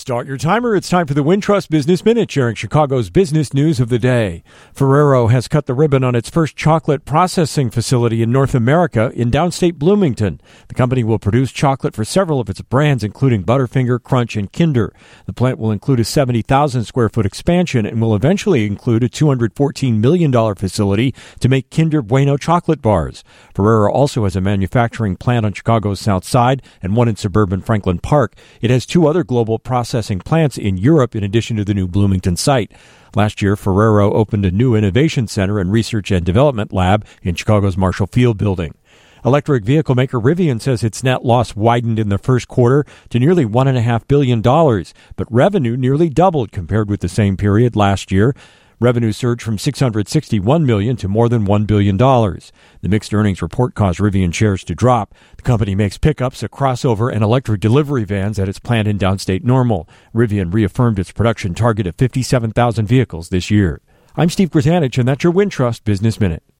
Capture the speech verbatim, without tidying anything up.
Start your timer. It's time for the Wintrust Business Minute, sharing Chicago's business news of the day. Ferrero has cut the ribbon on its first chocolate processing facility in North America in downstate Bloomington. The company will produce chocolate for several of its brands, including Butterfinger, Crunch, and Kinder. The plant will include a seventy thousand square foot expansion and will eventually include a two hundred fourteen million dollars facility to make Kinder Bueno chocolate bars. Ferrero also has a manufacturing plant on Chicago's South Side and one in suburban Franklin Park. It has two other global processing plants in Europe in addition to the new Bloomington site. Last year, Ferrero opened a new innovation center and research and development lab in Chicago's Marshall Field building. Electric vehicle maker Rivian says its net loss widened in the first quarter to nearly one point five billion dollars, but revenue nearly doubled compared with the same period last year. Revenue surged from six hundred sixty-one million dollars to more than one billion dollars. The mixed earnings report caused Rivian shares to drop. The company makes pickups, a crossover, and electric delivery vans at its plant in downstate Normal. Rivian reaffirmed its production target of fifty-seven thousand vehicles this year. I'm Steve Gratanich, and that's your Wintrust Business Minute.